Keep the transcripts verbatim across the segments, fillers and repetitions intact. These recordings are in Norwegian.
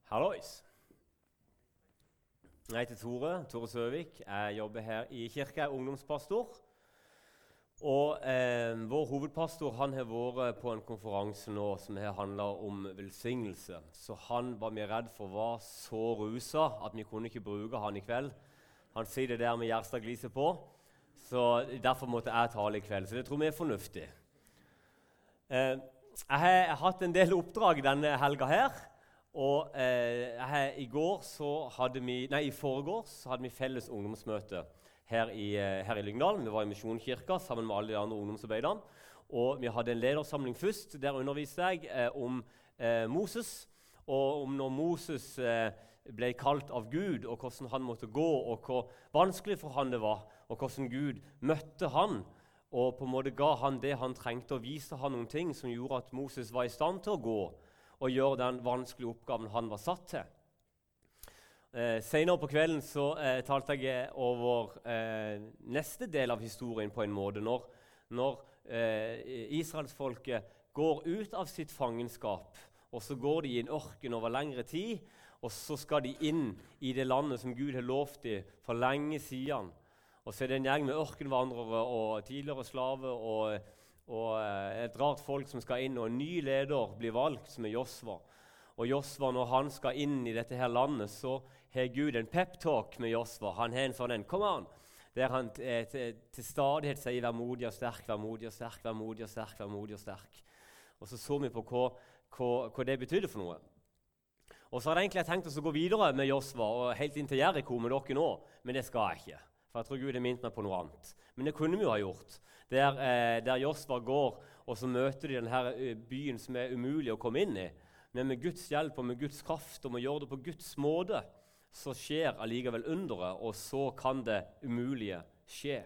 Hallois. Jeg heter Tore, Tore Søvik. Jeg jobber her i kirka, jeg er ungdomspastor. Og eh, vår hovedpastor han har vært på en konferanse nå som har handlet om velsignelse. Så han var vi redd for var så rusa at vi kunne ikke bruke han i kveld. Han sier det der med Gjerstad-gliset på, så derfor måtte jeg tale i kveld. Så det tror vi er fornuftig. Eh, jeg har hatt en del oppdrag denne helga her. Og eh, her, i går så hadde vi, nei, i foregårs så hadde vi felles ungdomsmøte her i, eh, her i Lyngdal. Vi var i Misjonskirka sammen med alle de andre ungdomsarbeiderne. Og vi hadde en ledersamling først. Der underviste jeg eh, om eh, Moses, og om når Moses eh, ble kalt av Gud, og hvordan han måtte gå, og hvor vanskelig for han det var, og hvordan Gud møtte han, og på en måte ga han det han trengte, og viste han noen ting som gjorde at Moses var i stand til å gå, og gjøre den vanskelige oppgaven han var satt til. Eh, senere på kvelden så eh, talte jeg over eh, neste del av historien på en måte, når, når eh, Israelsfolket går ut av sitt fangenskap, og så går de i en ørken over lengre tid, og så skal de inn i det landet som Gud har lovt dem for lenge siden. Og så er det en gjeng med ørkenvandrere og tidligere slave og Og et rart folk som skal inn, og en ny leder blir valgt, som er Josva. Og Josva, når han skal inn i dette her landet, så har Gud en pep-talk med Josva. Han har en sånn en, kom an, der han til, til, til stadighet sier, vær modig og sterk, vær modig og sterk, vær modig og sterk, vær modig og sterk. Og så så vi på hva, hva, hva det betydde for noe. Og så hadde jeg egentlig tenkt oss å gå videre med Josva, og helt inn til Jericho med dere nå, men det skal jeg ikke. For jeg tror Gud har minnet meg på noe annet. Men det kunne vi jo ha gjort. Der, eh, der Josva går, og så møter de denne byen som er umulig å komme inn i. Men med Guds hjelp og med Guds kraft og med å gjøre det på Guds måte, så skjer allikevel underet, og så kan det umulige skje.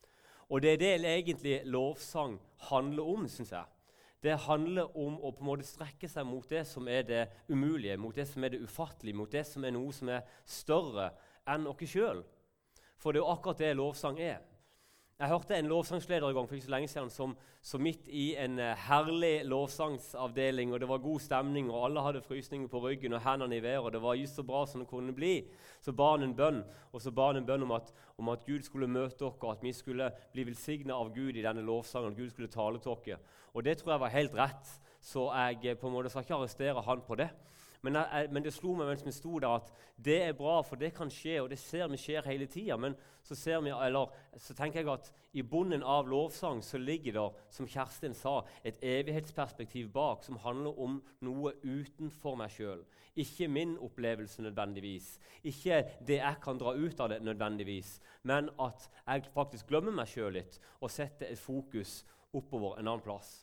Og det er det egentlig lovsang handler om, synes jeg. Det handler om å på en måte strekke seg mot det som er det umulige, mot det som er det ufattelige, mot det som er noe som er større enn oss selv. For det er jo akkurat det lovsang er. Jeg hørte en lovsangsleder i gang for ikke så lenge siden som, som midt i en uh, herlig lovsangsavdeling, og det var god stemning, og alle hadde frysninger på ryggen og hendene i været, og det var just så bra som det kunne bli. Så ba han en bønn, og så ba han en bønn om at, om at Gud skulle møte oss, og at vi skulle bli velsignet av Gud i denne lovsangen, og Gud skulle tale til oss. Og det tror jeg var helt rett, så jeg på en måte skal ikke arrestere han på det. Men, jeg, men det slo meg mens vi sto der at det er bra, for det kan skje, og det ser vi skjer hele tiden. Men så, ser vi, eller, så tenker jeg at i bunnen av lovsang så ligger det, som Kjerstin sa, et evighetsperspektiv bak som handler om noe utenfor meg selv. Ikke min opplevelse nødvendigvis, ikke det jeg kan dra ut av det nødvendigvis, men at jeg faktisk glemmer meg selv litt og setter et fokus oppover en annen plass.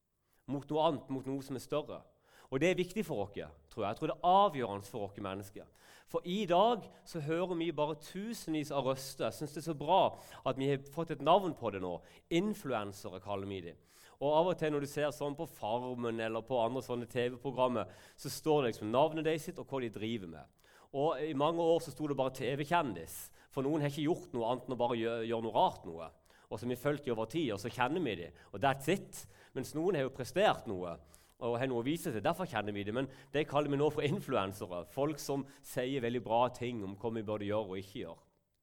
Mot noe annet, mot noe som er større. Og det er viktig for oss, tror jeg. Jeg tror det er avgjørende for oss mennesker. For i dag så hører vi bare tusenvis av røster. Jeg synes det er så bra at vi har fått et navn på det nå. Influensere kaller vi det. Og av og til når du ser sånn på Farmen eller på andre sånne T V-programmer, så står det liksom navnet deres sitt og hva de driver med. Og i mange år så stod det bare T V-kjendis. For noen har ikke gjort noe annet enn å bare gjøre, gjøre noe rart noe. Og så har vi følt dem over tid, og så kjenner vi dem. Og that's it. Mens noen har jo prestert noe. Og har noe å vise seg, derfor kjenner vi det, men det kaller vi nå for influensere. Folk som sier veldig bra ting om hva vi burde gjøre og ikke gjøre.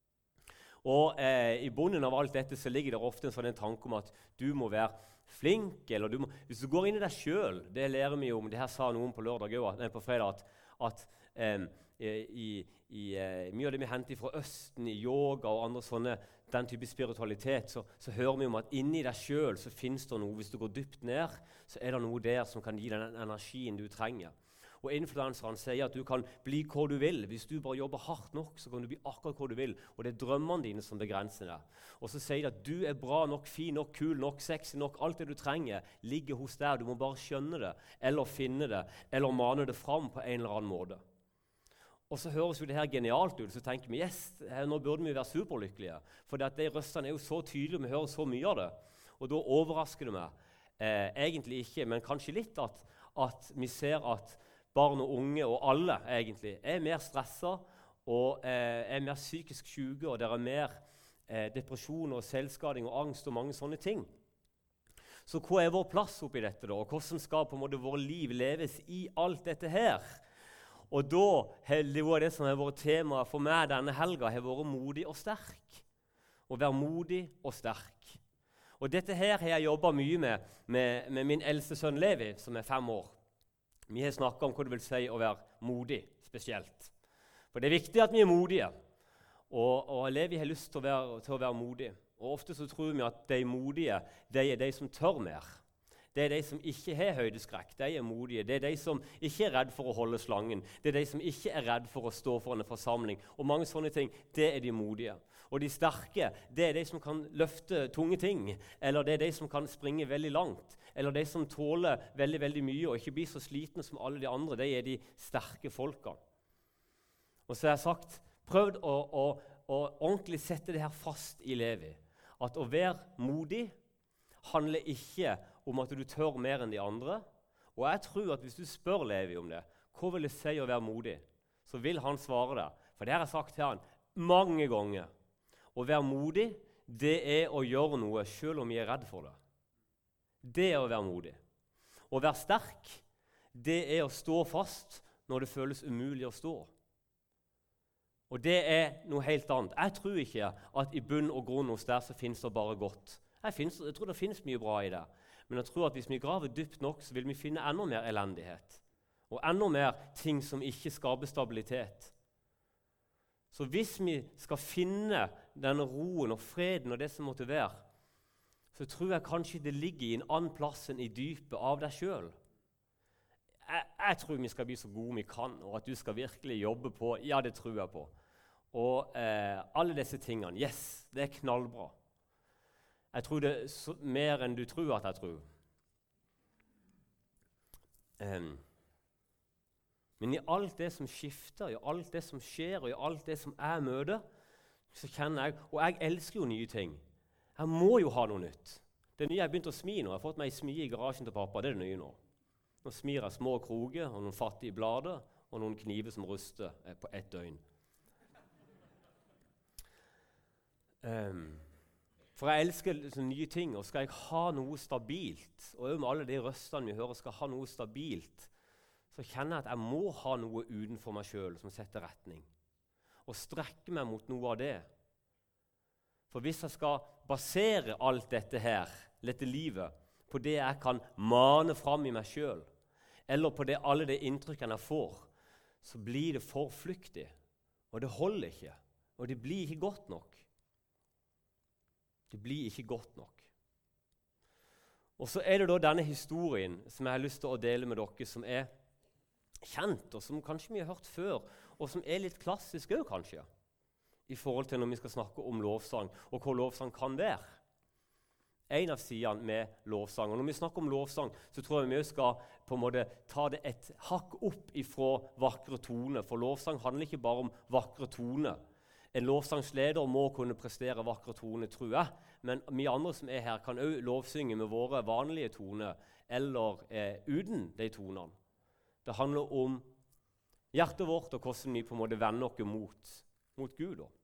Og eh, i bunnen av alt dette så ligger det ofte en sånn en tanke om at du må være flink, eller du må, hvis du går inn i deg selv, det lærer vi om, det her sa noen på lørdag, nei, på fredag, at, at eh, i, i eh, mye av det vi henter fra Østen, i yoga og andre sånne, den type spiritualitet, så, så hører vi om at inni deg selv så finnes det noe, hvis du går dypt ned, så er det noe der som kan gi deg den energien du trenger. Og influenseren sier at du kan bli hva du vil. Hvis du bare jobber hardt nok, så kan du bli akkurat hva du vil. Og det er drømmene dine som begrenser deg. Og så sier de at du er bra nok, fin nok, kul nok, sexy nok, alt det du trenger ligger hos deg. Du må bare skjønne det, eller finne det, eller mane det fram på en eller annen måte. Og så høres jo det her genialt ut, så tenker vi, yes, nå burde vi være superlykkelige. For de røstene er jo så tydelige, og vi hører så mye av det. Og da overrasker det meg. Eh, egentlig ikke, men kanskje litt at, at vi ser at barn og unge, og alle egentlig, er mer stresset, og eh, er mer psykisk syke, og det er mer eh, depresjon og selvskading og angst og mange sånne ting. Så hva er vår plass oppi dette da? Og hvordan skal på en måte våre liv leves i alt dette her? Og da, det var det som har vært tema for meg denne helga, har vært modig og sterk. Å være modig og sterk. Og dette her har jeg jobbet mye med, med, med min eldste sønn Levi, som er fem år. Vi har snakket om hva det vil si å være modig, spesielt. For det er viktig at vi er modige. Og, og Levi har lyst til å, være, til å være modig. Og ofte så tror vi at de modige, de er de som tør mer. Det er de som ikke har høydeskrekk, de er modige. Det er de som ikke er redd for å holde slangen. Det er de som ikke er redd for å stå foran en forsamling. Og mange sånne ting, det er de modige. Og de sterke, det er de som kan løfte tunge ting. Eller det er de som kan springe veldig langt. Eller de som tåler veldig, veldig mye og ikke blir så slitne som alle de andre. Det er de sterke folkene. Og så har jeg sagt, prøvd å, å, å ordentlig sette det her fast i Levi. At å være modig handler ikke om at du tør mer enn de andre. Og jeg tror at hvis du spør Levi om det, hva vil det si å være modig? Så vil han svare deg. For det har jeg sagt til han mange ganger. Å være modig, det er å gjøre noe selv om vi er redd for det. Det er å være modig. Å være sterk, det er å stå fast når det føles umulig å stå. Og det er noe helt annet. Jeg tror ikke at i bunn og grunn hos der så finnes det bare godt. Jeg, finnes, jeg tror det finnes mye bra i det. Men jeg tror at hvis vi graver dypt nok, så vil vi finne enda mer elendighet. Og enda mer ting som ikke skaper stabilitet. Så hvis vi skal finne denne roen og freden og det som måtte være, så tror jeg kanskje det ligger i en annen plass enn i dypet av deg selv. Jeg, jeg tror vi skal bli så gode vi kan, og at du skal virkelig jobbe på. Ja, det tror jeg på. Og eh, alle disse tingene, yes, det er knallbra. Jeg tror det er så, mer enn du tror at jeg tror. Um, men i alt det som skifter, i alt det som skjer, og i alt det som jeg møter, så kjenner jeg, og jeg elsker jo nye ting. Jeg må jo ha noe nytt. Det nye jeg begynte å smi nå. Jeg har fått meg en smi i garasjen til pappa, det er det nye nå. Nå smir jeg små kroger og noen fattige blader og noen kniver som ruster på ett døgn. Um, for jeg elsker liksom nye ting, og skal jeg ha noe stabilt, og med alle de røstene vi hører skal ha noe stabilt, så kjenner jeg at jeg må ha noe utenfor meg selv som setter retning. Og strekke meg mot noe av det. For hvis jeg skal basere alt dette her, dette livet, på det jeg kan mane fram i meg selv, eller på det, alle de inntrykkene jeg får, så blir det for flyktig. Og det holder ikke. Og det blir ikke godt nok. Det blir ikke godt nok. Og så er det da denne historien som jeg har lyst til å dele med dere, som er kjent, og som kanskje vi har hørt før, og som er litt klassisk også, kanskje, i forhold til når vi skal snakke om lovsang, og hva lovsang kan være. En av sidene med lovsang. Og når vi snakker om lovsang, så tror jeg vi skal på en måte ta det et hakk opp ifra vakre toner. For lovsang handler ikke bare om vakre toner. En lovsangsleder må kunne prestere vakre toner, tror jeg. Men vi andre som er her, kan også lovsynge med våre vanlige toner, eller eh, uten de tonene. Det handler om hjertet vårt, og hvordan vi på en måte vender oss mot, mot Gud. Da.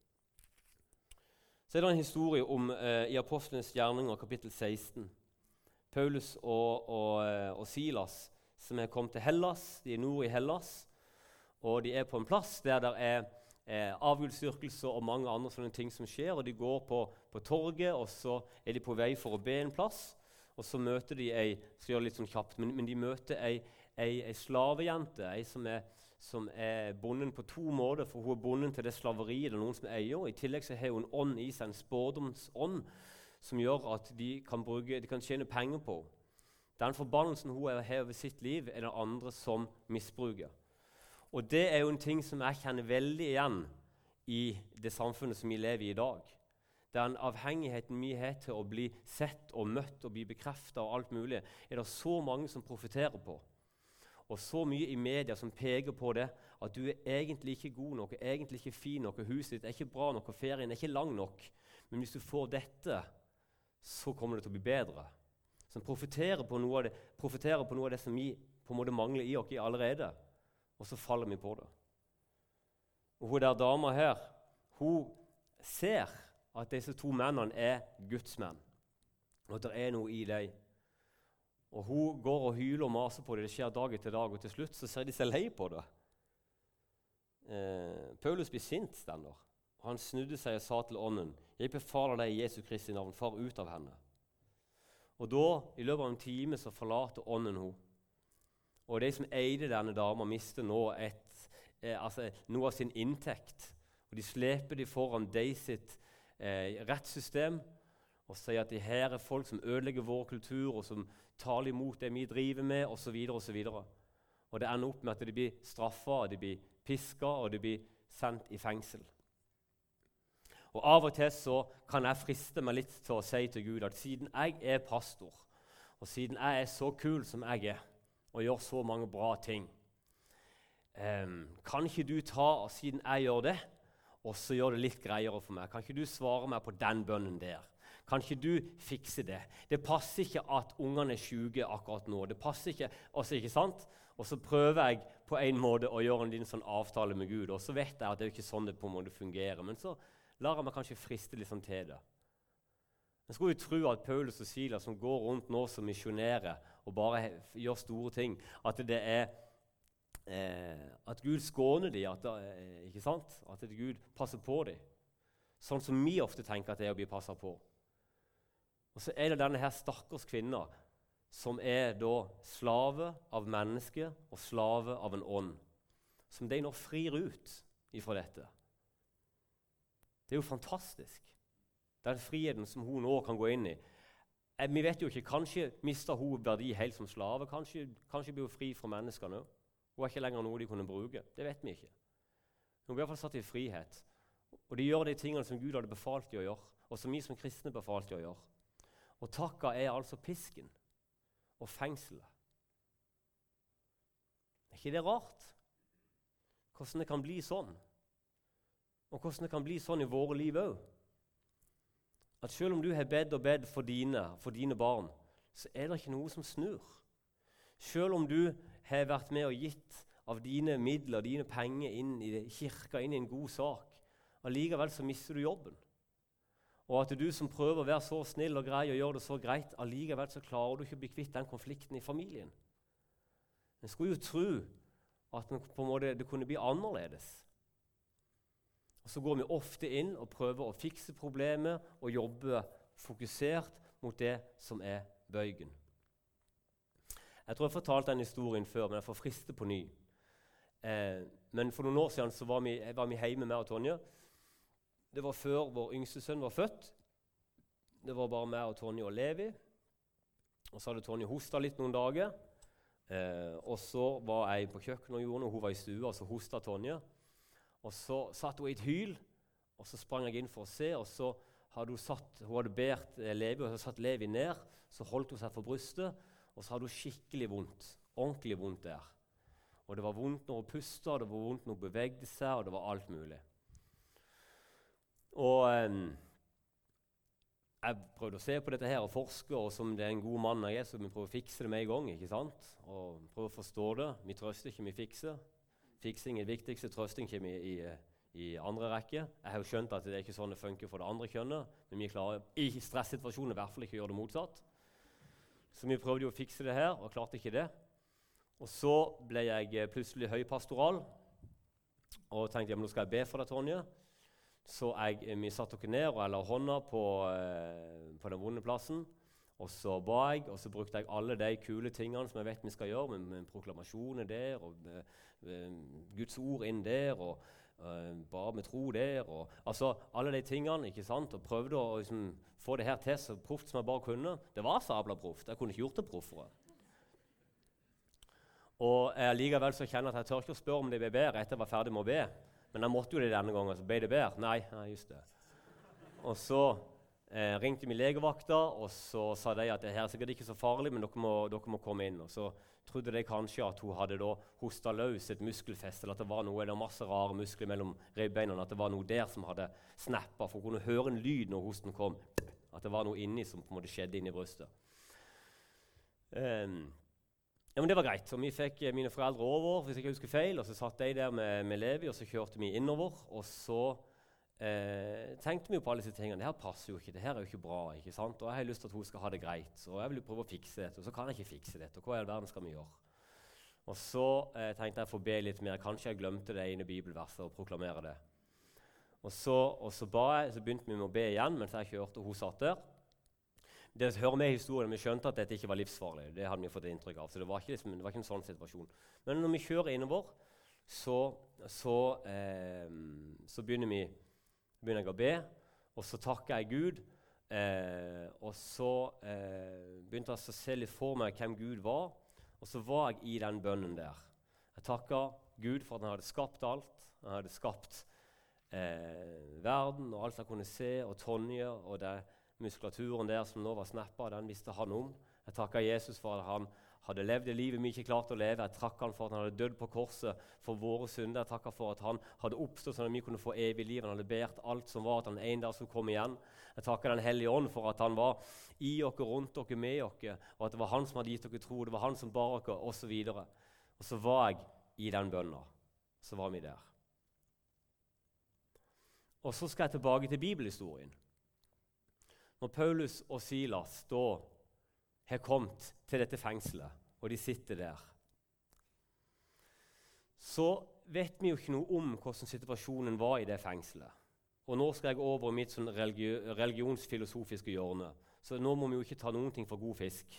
Så er det en historie om, eh, i Apostlenes gjerninger, kapittel seksten. Paulus og, og, og Silas, som er kommet til Hellas. De er nord i Hellas, og de er på en plass der det er eh, avgudsdyrkelse og mange andre sånne ting som skjer. Og de går på, på torget, og så er de på vei for å be en plass. Og så møter de ei, skal gjøre litt sånn kjapt, men, men de møter ei, ei, ei slavejente, ei som er som er bonden på to måter, for hun er bonden til det slaveriet det er noen som eier. I tillegg så har hun en ånd i seg, en spådomsånd, som gjør at de kan, bruke, de kan tjene penger på. Den forbannelsen hun har over sitt liv, er det andre som misbruker. Og det er jo en ting som jeg kjenner veldig igjen i det samfunnet som vi lever i i dag. Den avhengigheten vi har til å bli sett og møtt og bli bekreftet og alt mulig, er det så mange som profiterer på. Og så mye i media som peker på det, at du er egentlig ikke god nok, egentlig ikke fin nok, huset ditt er ikke bra nok, og ferien er ikke lang nok. Men hvis du får dette, så kommer det til å bli bedre. Som profiterer på noe av det, profiterer på noe av det som vi på en måte mangler i oss allerede. Og så faller vi på det. Og hun der dama her, hun ser at disse to mennene er Guds menn. Og at det er noe i dem. Og hun går og hyler og maser på det. Det skjer dag etter dag, og til slutt så ser de seg lei på det. eh, Paulus blir sint, stender. Han snudde seg og sa til ånden, jeg befaler deg i Jesu Kristi navn, far ut av henne. Og da, i løpet av en time, så forlater ånden henne. Og de som eide denne dama, mister nå et, eh, altså, noe av sin inntekt. Og de sleper de foran de sitt eh, rettssystem og sier at de her er folk som ødelegger vår kultur, og som taler imot det vi driver med, osv. osv. Og det ender opp med at de blir straffet, de blir pisket, og de blir sendt i fengsel. Og av og til så kan jeg friste meg litt til å si til Gud at siden jeg er pastor, og siden jeg er så kul som jeg er, og gjør så mange bra ting, um, kan ikke du ta, siden jeg gjør det, og så gjør det litt greiere for meg? Kan ikke du svare meg på den bønnen der? Kan ikke du fikse det? Det passer ikke at ungene er syke akkurat nå. Det passer ikke, også, ikke sant? Og så prøver jeg på en måte å gjøre en liten sånn avtale med Gud, og så vet jeg at det er ikke sånn det på en måte fungerer. Men så lar jeg meg kanskje friste litt sånn til det. Jeg skulle jo tro at Paulus og Silas, som går rundt nå som misjonærer og bare gjør store ting, at det er eh, at Gud skåner dem, at, eh, ikke sant? At Gud passer på dem. Sånn som vi ofte tenker at det er å bli passet på. Og så er det denne her stakkars kvinna som er da slave av mennesket og slave av en ånd, som de nå frir ut ifra dette. Det er jo fantastisk. Den friheten som hun nå kan gå inn i. Eh, vi vet jo ikke, kanskje mister hun verdi helt som slave, kanskje, kanskje blir hun fri fra mennesker nå. Hun er ikke lenger noe de kunne bruke. Det vet vi ikke. Hun blir i hvert fall satt i frihet. Og de gjør de tingene som Gud hadde befalt de å gjøre, og som vi som kristne befalt de å gjøre. Og takka er altså pisken og fengselet. Er ikke det rart? Hvordan det kan bli sånn? Og hvordan det kan bli sånn i våre liv også. At selv om du har bedt og bedt for dine, for dine barn, så er det ikke noe som snur. Selv om du har vært med og gitt av dine midler, dine penger inn i det, kirka, inn i en god sak, allikevel så mister du jobben. Og at du som prøver å være så snill og grei og gjør det så greit, allikevel så klarer du ikke å bli kvitt den konflikten i familien. En skulle jo tro at på en måte det kunne bli annerledes. Og så går vi ofte inn og prøver å fikse problemet og jobbe fokusert mot det som er bøygen. Jeg tror jeg fortalte den historien før, men jeg får friste på ny. Eh, men for noen år siden så var vi, var vi hjemme med og Tonje. Det var før vår yngste sønn var født. Det var bare meg og Tonje og Levi. Og så hadde Tonje hostet litt noen dager. Eh, og så var jeg på kjøkkenet og gjorde noe, hun var i stua, og så hostet Tonje. Og så satt hun i et hyl, og så sprang jeg inn for å se, og så hadde hun satt, hun hadde bært Levi, og så satt Levi ned, så holdt hun seg for brystet, og så hadde hun skikkelig vondt, ordentlig vondt der. Og det var vondt når hun pustet, det var vondt når hun bevegde seg, og det var alt mulig. Og eh, jeg prøvde å se på dette her og forske, og som det er en god mann jeg er, så vi prøver å fikse det med en gang, ikke sant? Og prøve å forstå det. Vi trøster ikke, vi fikser. Fiksing er det viktigste, trøsting kommer i, i, i andre rekke. Jeg har jo skjønt at det er ikke sånn det funker for det andre kjønnet, men vi klarer i stresssituasjoner i hvert fall ikke å gjøre det motsatt. Så vi prøvde jo å fikse det her, og klarte ikke det. Og så ble jeg plutselig høypastoral, og tenkte, ja, men nå skal jeg be for deg, Tonje. Så jeg, vi satt dere ned, og jeg la hånda på, eh, på den vonde plassen, og så ba jeg, og så brukte jeg alle de kule tingene som jeg vet vi skal gjøre, med, med proklamasjoner der, og med, med Guds ord inn der, og uh, bare med tro der, og altså alle de tingene, ikke sant, og prøvde å liksom, få det her til så proft som jeg bare kunne. Det var sabla proft, jeg kunne ikke gjort det proffere. Og jeg likevel så kjenner at jeg tør ikke å spørre om det ble bedre etter jeg var ferdig med å be, men jeg måtte jo det denne gangen, så ble det bedre? Nei, nei, just det. Og så eh, ringte vi legevakta, og så sa de at det her er sikkert ikke så farlig, men dere må, dere må komme inn. Og så trodde de kanskje at hun hadde da hostet løs et muskelfest, eller at det var noe, det var masse rare muskler mellom ribbeina, at det var noe der som hadde snappet, for hun kunne høre en lyd når hosten kom, at det var noe inni som på en måte skjedde inni brystet. Um, ja, men det var greit, og vi fikk mine foreldre over, hvis jeg ikke husker feil, og så satt de der med, med Levi, og så kjørte vi innover, og så Eh, tenkte vi jo på alle disse tingene. Det her passer jo ikke, det her er jo ikke bra, ikke sant? Og jeg har lyst til at hun skal ha det greit, og jeg vil jo prøve å fikse dette, og så kan jeg ikke fikse dette, og hva i all verden skal vi gjøre? Og så eh, tenkte jeg å få be litt mer. Kanskje jeg glemte det ene bibelverset og proklamere det. Og så, og så, ba jeg, så begynte vi med å be igjen mens jeg kjørte, og hun satt der. Det hører med i historien, Vi skjønte at dette ikke var livsfarlig. Det hadde vi fått inntrykk av. Så det var ikke, liksom, det var ikke en sånn situasjon. Men når vi kjører innover, så, så, eh, så begynner, vi, begynner jeg å be, og så takker jeg Gud. Eh, og så eh, begynte jeg å se litt for meg hvem Gud var. Og så var jeg i den bønnen der. Jeg takket Gud for at han hadde skapt alt. Han hadde skapt eh, verden og alt jeg kunne se, og Tonje og det muskulaturen der som nå var snappet, den visste han om. Jeg takket Jesus for at han hadde levd det livet vi ikke klarte å leve. Jeg takket han for at han hadde dødd på korset for våre synder. Jeg takket for at han hadde oppstått sånn at vi kunne få evig liv. Han hadde begjert alt som var, at han en dag skulle komme igjen. Jeg takker Den hellige ånd for at han var i oss, rundt oss, med oss, og at det var han som hadde gitt dere tro, det var han som bar oss, og så videre. Og så var jeg i den bønnen. Så var vi der. Og så skal jeg tilbake til bibelhistorien. Når Paulus og Silas da har kommet til dette fengselet, og de sitter der, så vet vi jo ikke noe om hvordan situasjonen var i det fengselet. Og nå skal jeg over i mitt sånn religi- religionsfilosofiske hjørne. Så nå må vi jo ikke ta noen ting for god fisk.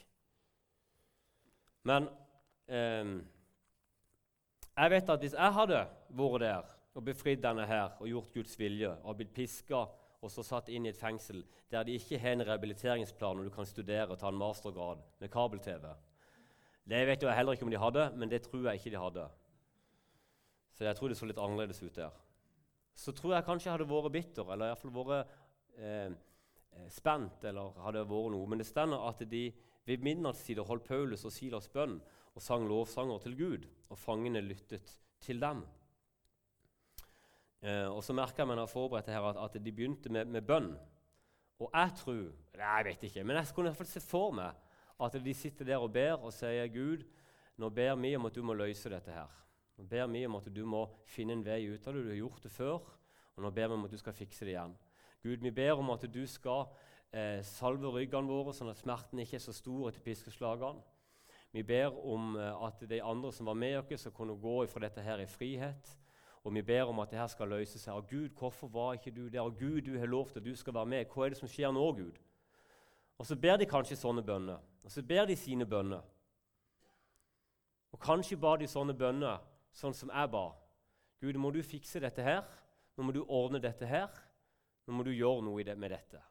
Men eh, jeg vet at hvis jeg hadde vært der og befridd denne her og gjort Guds vilje og blitt pisket og så satt inn i et fengsel der de ikke har en rehabiliteringsplan og du kan studere og ta en mastergrad med kabel-TV. Det vet jeg heller ikke om de hadde, men det tror jeg ikke de hadde. Så jeg tror det så litt annerledes ut der. Så tror jeg kanskje jeg hadde vært bitter, eller i hvert fall vært eh, spent, eller hadde vært noe. Men det stender at de ved midnattstider holdt Paulus og Silas bønn og sang lovsanger til Gud, og fangene lyttet til dem. Eh, og så merker jeg meg når jeg forberedte her at, at de begynte med, med bønn. Og jeg tror, nei, jeg vet ikke, men jeg kunne i hvert fall se for meg at de sitter der og ber og sier, Gud, nå ber vi om at du må løse dette her. Nå ber vi om at du må finne en vei ut av det. Du har gjort det før, og nå ber vi om at du skal fikse det igjen. Gud, vi ber om at du skal eh, salve ryggene våre, sånn at smerten ikke er så stor etter piskeslagene. Vi ber om eh, at de andre som var med oss skal kunne gå fra dette her i frihet. Og vi ber om at det her skal løse seg. Og Gud, hvorfor var ikke du der? Og Gud, du har lovt at du skal være med. Hva er det som skjer nå, Gud? Og så ber de kanskje sånne bønner. Og så ber de sine bønner. Og kanskje ba de sånne bønner, sånn som jeg ba. Gud, må du fikse dette her. Nå må du ordne dette her. Nå må du gjøre noe i det med dette.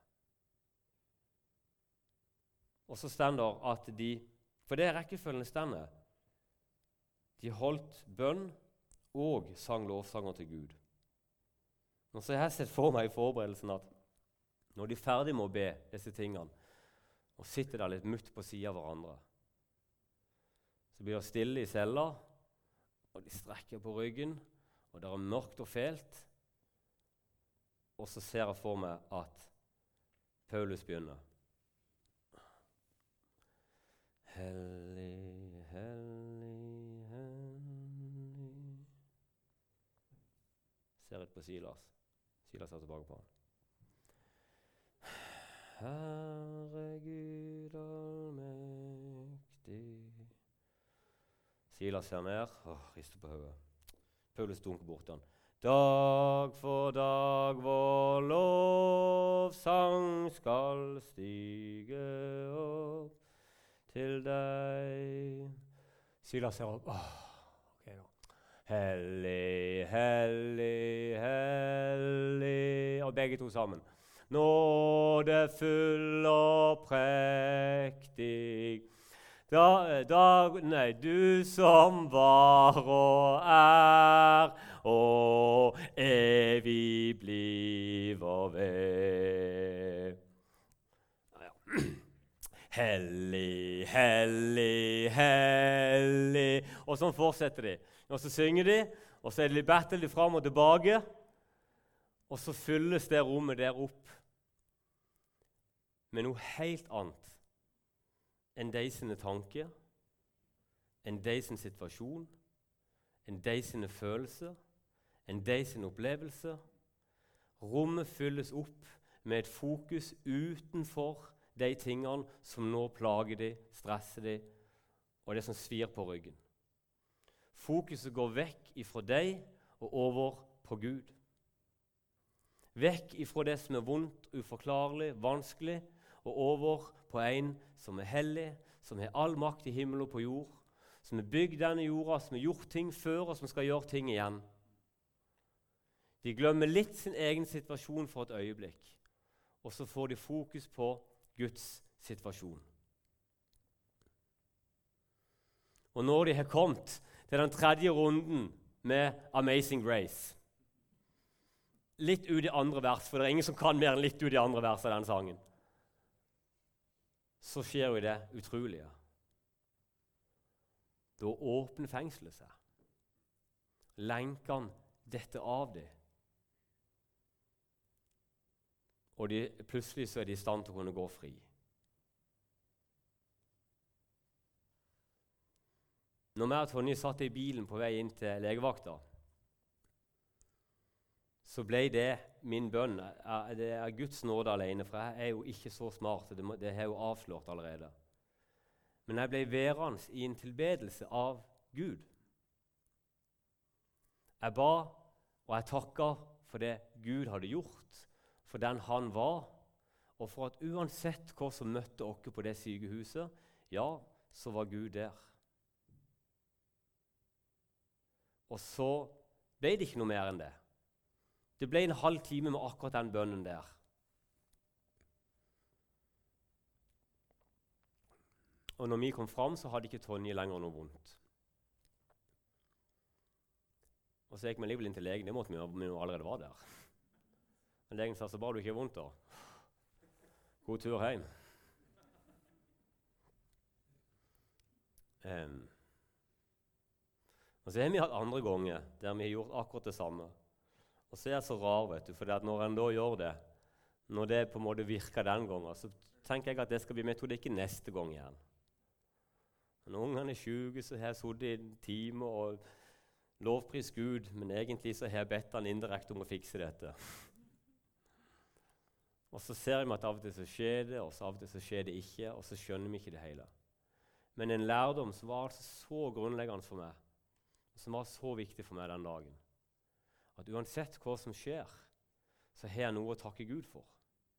Og så stender at de, for det er rekkefølgen stender, de holdt bønn og sang lovsanger til Gud. Og så har jeg sett for meg i forberedelsen at når de er ferdige med å be disse tingene, og sitter der litt mutt på siden av hverandre, så blir det stille i cella, og de strekker på ryggen, og det er mørkt og fælt. Og så ser jeg for meg at Paulus begynner. Hellig, hellig, hellig. Ser ut på Silas. Silas er tilbake på han. Herre Gud allmektig. Silas ser ned og rister på hodet. Paulus dunker bort han. Dag for dag vår lovsang skal stige opp til deg. Silas ser opp. Oh, okay, nå. Hellig, hellig, hellig. Og begge to sammen. Nådefull og prektig. Da, da, nei, du som var og er, og evig bliver ved. Ja, ja. Hellig, hellig, hellig. Og sånn fortsetter de. Og så synger de, og så er det litt battle de fram og tilbake, og så fylles det rommet der opp med noe helt annet enn de sine tanker, enn de sin situasjon, enn de sine følelser, enn de sin opplevelse. Rommet fylles opp med et fokus utenfor de tingene som nå plager de, stresser de, og det som svir på ryggen. Fokuset går vekk ifra deg og over på Gud. Vekk ifra det som er vondt, uforklarlig, vanskelig, og over på en som er hellig, som har all makt i himmel og på jord, som har bygd denne jorda, som har gjort ting før, og som skal gjøre ting igjen. De glemmer litt sin egen situasjon for et øyeblikk, og så får de fokus på Guds situasjon. Og når de har kommet til den tredje runden med Amazing Grace, litt ut i andre vers, for det er ingen som kan mer enn litt ut i andre vers av den sangen, så skjer jo det utrolige. Da åpner fengselet seg. Lenkene detter av det. Og de, plutselig så er de i stand til å kunne gå fri. Når jeg og Tonje satt i bilen på vei inn til legevakta, så ble det min bønn. Det er Guds nåde alene, for jeg er jo ikke så smart, det, må, det har jeg jo avslørt allerede. Men jeg ble værende i en tilbedelse av Gud. Jeg ba, og jeg takket for det Gud hadde gjort, for den han var, og for at uansett hva som møtte oss på det sykehuset, ja, så var Gud der. Og så ble det ikke noe mer enn det. Det ble en halv time med akkurat den bønnen der. Og når vi kom fram, så hadde ikke Tonje lenger noe vondt. Og så gikk vi likevel inn til legen. Det måtte vi jo allerede være der. Men legen sa, så bare du ikke har vondt da. God tur hjem. Um. Og så har vi hatt andre ganger der vi har gjort akkurat det samme. Og så er det så rar, vet du, for når en da gjør det, når det på en måte virker den gangen, så tenker jeg at det skal bli metodikken neste gang igjen. Når ungene er syke, så har jeg sittet i en time og lovpris Gud, men egentlig så har jeg bedt han indirekte om å fikse dette. Og så ser vi at av og til så skjer det, og så av og til så skjer det ikke, og så skjønner vi ikke det hele. Men en lærdom som var altså så grunnleggende for meg, som var så viktig for meg den dagen, at uansett hva som skjer, så har jeg noe å takke Gud for.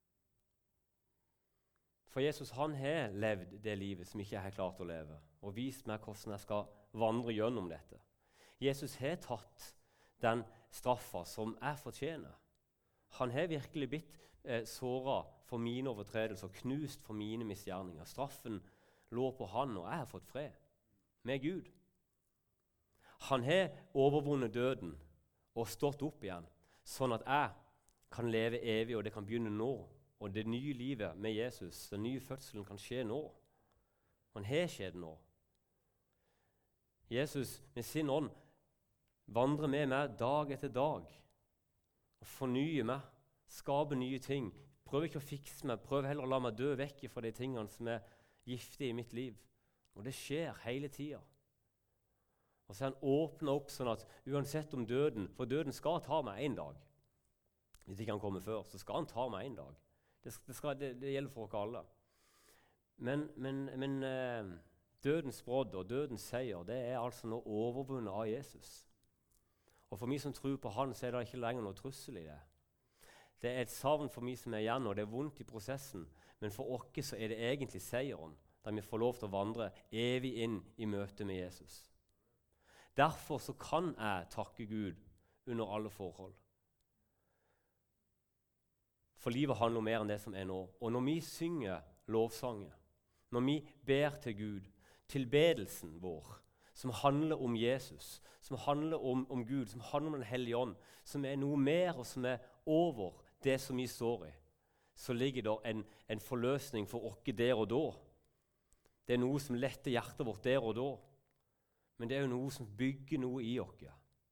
For Jesus, han har levd det livet som ikke jeg har klart å leve, og vist meg hvordan jeg skal vandre gjennom dette. Jesus har tatt den straffa som jeg fortjener. Han har virkelig blitt eh, såret for mine overtredelser, knust for mine misgjerninger. Straffen lå på han, og jeg har fått fred med Gud. Han har overvunnet døden og stått opp igjen, sånn at jeg kan leve evig, og det kan begynne nå. Og det nye livet med Jesus, den nye fødselen, kan skje nå. Han har skjedd nå. Jesus med sin ånd vandrer med meg dag etter dag og fornyer meg, skaper nye ting. Prøver ikke å fikse meg, prøver heller å la meg dø vekk fra de tingene som er giftige i mitt liv. Og det skjer hele tiden. Og så er han åpnet opp sånn at uansett om døden, for døden skal ta meg en dag. Hvis ikke han kommer før, så skal han ta meg en dag. Det, det, skal, det, det gjelder for oss alle. Men, men, men eh, dødens brodd og dødens seier, det er altså noe overvunnet av Jesus. Og for meg som tror på han, så er det ikke lenger noe trussel i det. Det er et savn for meg som er igjen, og det er vondt i prosessen. Men for oss så er det egentlig seieren, der vi får lov til å vandre evig inn i møte med Jesus. Derfor så kan jeg takke Gud under alle forhold. For livet handler om mer enn det som er nå. Og når vi synger lovsanger, når vi ber til Gud, tilbedelsen vår, som handler om Jesus, som handler om, om Gud, som handler om Den hellige ånd, som er noe mer og som er over det som vi står i, så ligger det en, en forløsning for oss der og da. Det er noe som letter hjertet vårt der og da. Men det er jo noe som bygger noe i oss.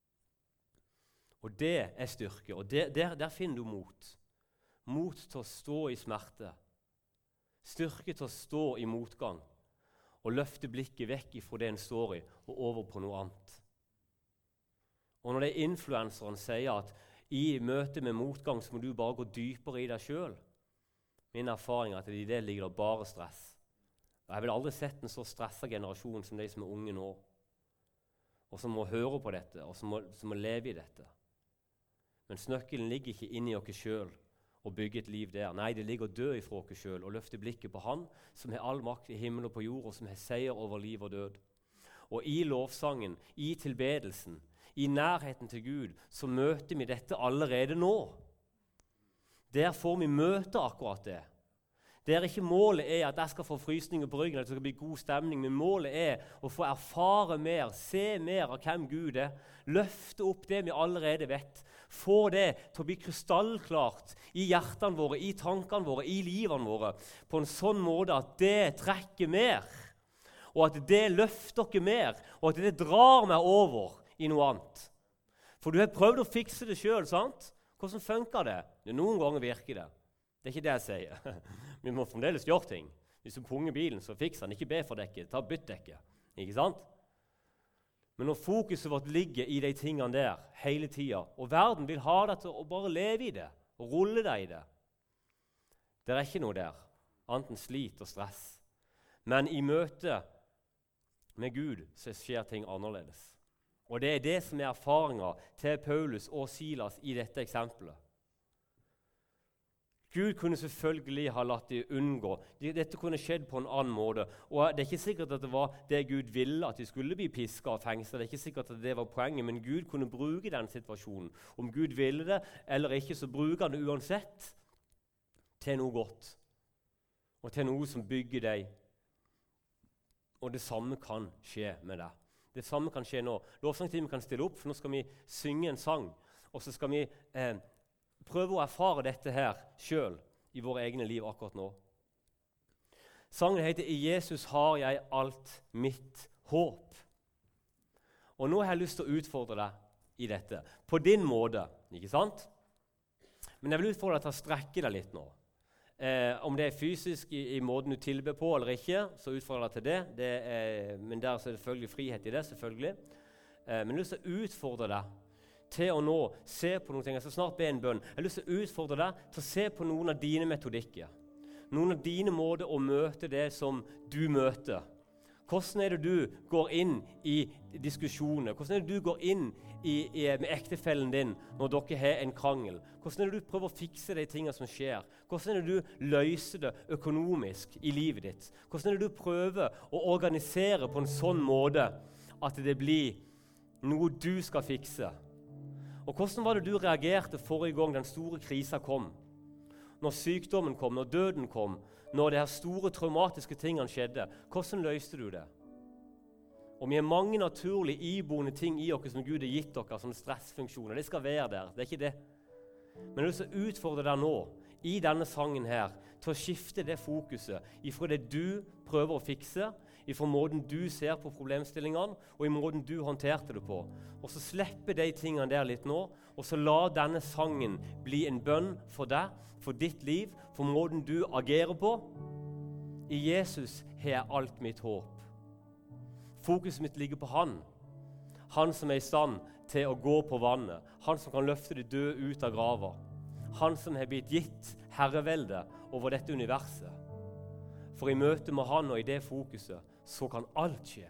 Og det er styrke, og det, der, der finner du mot. Mot til å stå i smerte. Styrke til å stå i motgang. Og løfte blikket vekk fra det en står i, og over på noe annet. Og når det er influenseren sier at i møte med motgang så må du bare gå dypere i deg selv, min erfaring er at i det ligger det bare stress. Og jeg vil aldri sett en så stresset generasjon som de som er unge nå. og som må høre på dette, og som må, som må leve i dette. Men nøkkelen ligger ikke inni oss selv og bygge et liv der. Nei, det ligger å dø ifra oss selv og løfte blikket på Han som har all makt i himmel og på jord, og som har seier over liv og død. Og i lovsangen, i tilbedelsen, i nærheten til Gud, så møter vi dette allerede nå. Der får vi møte akkurat det. Der ikke målet er at jeg skal få frysninger på ryggen, at det skal bli god stemning, men målet er å få erfare mer, se mer av hvem Gud er, løfte opp det vi allerede vet, få det til å bli krystallklart i hjertene våre, i tankene våre, i livene våre, på en sånn måte at det trekker mer, og at det løfter dere mer, og at det drar meg over i noe annet. For du har prøvd å fikse det selv, sant? Hvordan funker det? Noen ganger virker det. Det er ikke det jeg sier. Vi må fremdeles gjøre ting. Hvis du punger bilen, så fikser den. Ikke be for dekket, ta bytt dekket. Ikke sant? Men når fokuset vårt ligger i de tingene der hele tiden, og verden vil ha deg til å bare leve i det, og rulle deg i det, det er ikke noe der, annet enn slit og stress. Men i møte med Gud så skjer ting annerledes. Og det er det som er erfaringen til Paulus og Silas i dette eksempelet. Gud kunne selvfølgelig ha latt de unngå. Dette kunne skjedd på en annen måte. Og det er ikke sikkert at det var det Gud ville, at de skulle bli pisket og fengslet. Det er ikke sikkert at det var poenget, men Gud kunne bruke den situasjonen. Om Gud ville det eller ikke, så bruker han det uansett til noe godt. Og til noe som bygger deg. Og det samme kan skje med deg. Det samme kan skje nå. Lovsangstimen kan stille opp, for nå skal vi synge en sang. Og så skal vi eh, prøve å erfare dette her selv i våre egne liv akkurat nå. Sangen heter «I Jesus har jeg alt mitt håp». Og nå har jeg lyst til å utfordre deg i dette, på din måte, ikke sant? Men jeg vil utfordre deg til å strekke deg litt nå. Eh, om det er fysisk i, i måten du tilber på eller ikke, så utfordrer jeg deg til det. det er, men der er selvfølgelig frihet i det, selvfølgelig. Eh, men jeg har lyst til å utfordre deg til å nå se på noen ting. Jeg skal snart be en bønn. Jeg har lyst til å utfordre deg til å se på noen av dine metodikker. Noen av dine måter å møte det som du møter. Hvordan er det du går inn i diskusjoner? Hvordan er det du går inn i, i, med ektefellen din når dere har en krangel? Hvordan er det du prøver å fikse de tingene som skjer? Hvordan er det du løser det økonomisk i livet ditt? Hvordan er det du prøver å organisere på en sånn måte at det blir noe du skal fikse? Og hvordan var det du reagerte forrige gang den store krisen kom? Når sykdommen kom, når døden kom, når de her store traumatiske tingene skjedde, hvordan løste du det? Og vi har mange naturlige iboende ting i oss som Gud har gitt dere, som stressfunksjoner. Det skal være der, det er ikke det. Men jeg vil så utfordre deg nå, i denne sangen her, til å skifte det fokuset, ifra det du prøver å fikse, ifra måten du ser på problemstillingene, og i måten du håndterte det på. Og så slippe de tingene der litt nå, og så la denne sangen bli en bønn for deg, for ditt liv, for måten du agerer på. I Jesus har jeg alt mitt håp. Fokuset mitt ligger på Han. Han som er i stand til å gå på vannet. Han som kan løfte de døde ut av grava. Han som har blitt gitt herrevelde over dette universet. For i møte med Han og i det fokuset, så kan alt skje.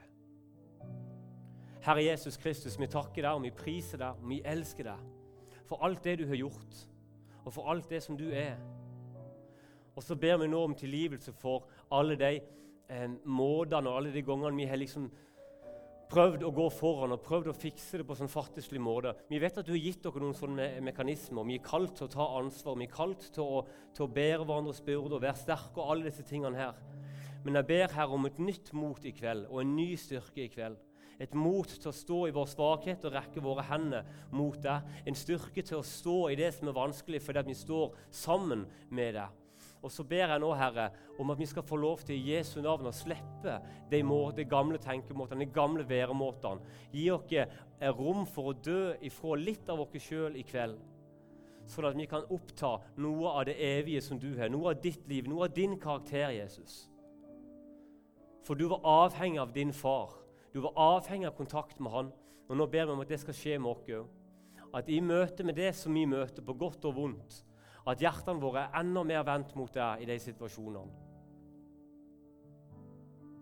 Herre Jesus Kristus, vi takker deg, og vi priser deg, og vi elsker deg for alt det du har gjort, og for alt det som du er. Og så ber vi nå om tilgivelse for alle de eh, måtene og alle de gangene vi har liksom prøvd å gå foran og prøvd å fikse det på sånn fattigslig måte. Vi vet at du har gitt dere noen sånne me- mekanismer, og vi er kalt til å ta ansvar, vi er kalt til å, til å bære hverandres byrde og være sterke og alle disse tingene her. Men jeg ber her om et nytt mot i kveld, og en ny styrke i kveld. Et mot til å stå i vår svakhet og rekke våre hender mot deg. En styrke til å stå i det som er vanskelig, fordi at vi står sammen med deg. Og så ber jeg nå, Herre, om at vi skal få lov til i Jesu navn å slippe de, må, de gamle tenkemåtene, de gamle væremåtene. Gi oss rom for å dø ifra litt av oss selv i kveld, sånn at vi kan oppta noe av det evige som du har, noe av ditt liv, noe av din karakter, Jesus. For du var avhengig av din far. Du var avhengig av kontakt med han, og nå ber vi om at det skal skje med oss. At i møte med det som vi møter, på godt og vondt, at hjertene våre er enda mer vendt mot deg i de situasjonene.